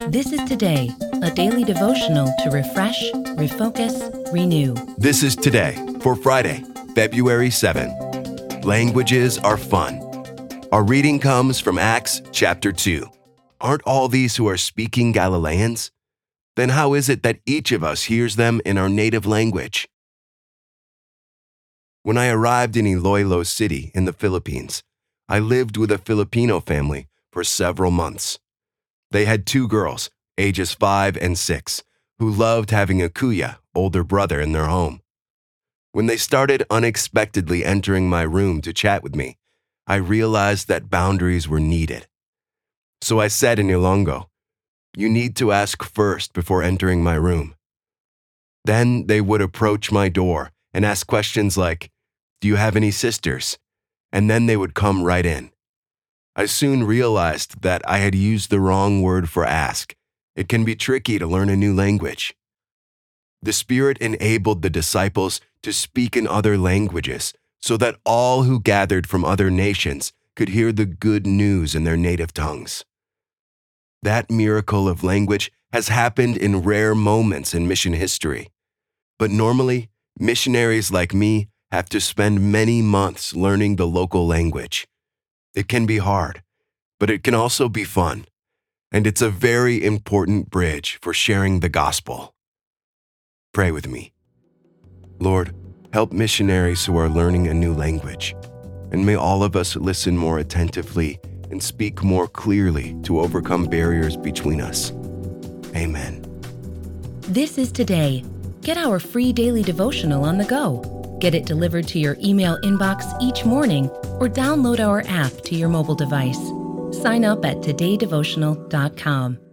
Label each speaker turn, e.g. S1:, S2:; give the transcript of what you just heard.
S1: This is Today, a daily devotional to refresh, refocus, renew.
S2: This is Today for Friday, February 7. Languages are fun. Our reading comes from Acts chapter 2. Aren't all these who are speaking Galileans? Then how is it that each of us hears them in our native language? When I arrived in Iloilo City in the Philippines, I lived with a Filipino family for several months. They had 2 girls, ages 5 and 6, who loved having a kuya, older brother, in their home. When they started unexpectedly entering my room to chat with me, I realized that boundaries were needed. So I said in Ilonggo, "You need to ask first before entering my room." Then they would approach my door and ask questions like, "Do you have any sisters?" And then they would come right in. I soon realized that I had used the wrong word for ask. It can be tricky to learn a new language. The Spirit enabled the disciples to speak in other languages so that all who gathered from other nations could hear the good news in their native tongues. That miracle of language has happened in rare moments in mission history. But normally, missionaries like me have to spend many months learning the local language. It can be hard, but it can also be fun, and it's a very important bridge for sharing the gospel. Pray with me. Lord, help missionaries who are learning a new language, and may all of us listen more attentively and speak more clearly to overcome barriers between us. Amen.
S1: This is Today. Get our free daily devotional on the go. Get it delivered to your email inbox each morning or download our app to your mobile device. Sign up at todaydevotional.com.